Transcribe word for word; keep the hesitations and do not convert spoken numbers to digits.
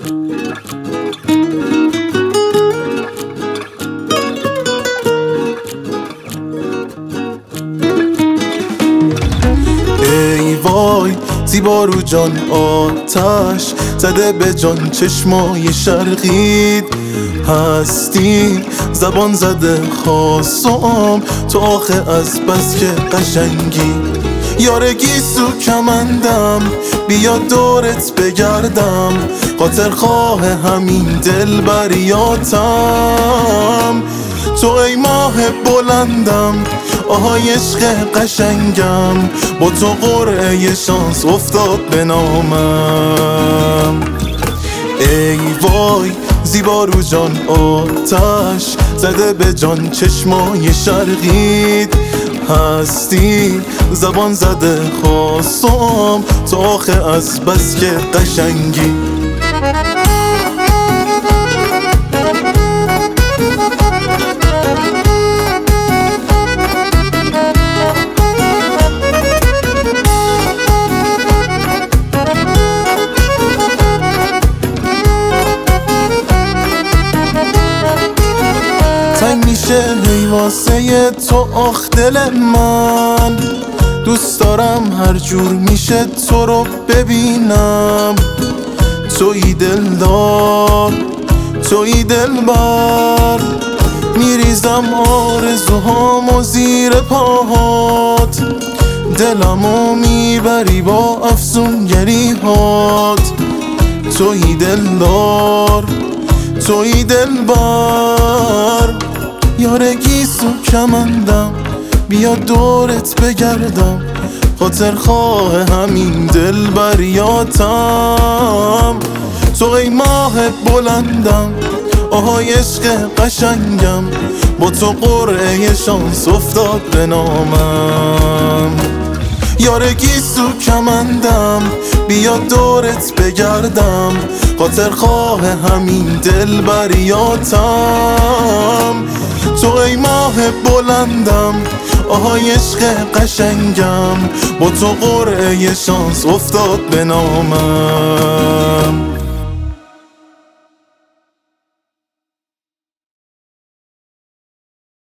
ای وای زیبا رو جان آتش زده به جان چشمای شرقید هستی زبان زده خواستم تو آخه از بس که قشنگی یارگی سو کمندم بیا دورت بگردم خاطر خواه همین دل بریاتم تو ای ماه بلندم آهای عشق قشنگم با تو قرعه شانس افتاد به نامم ای وای زیبا رو جان آتش زده به جان چشمای شرقید هستی زبان زده خواستم تو آخه از بس که قشنگی تنگ میشه هی واسه تو آخ دل من دوست دارم هر جور میشه تو رو ببینم توی دلدار توی دلبر میریزم آرزوهامو زیر پاهات دلمو میبری با افسونگری هات توی دلدار توی دلبر یارگی سو کمندم بیا دورت بگردم خاطر خواه همین دل بریاتم تو ای ماه بلندم آهای عشق قشنگم با تو قرعه شانس افتاد به نامم یارگی سو کمندم بیا دورت بگردم خاطر خواه همین دل بریاتم تو ای ماه بلندم آهای عشق قشنگم با تو قرعه شانس افتاد به نامم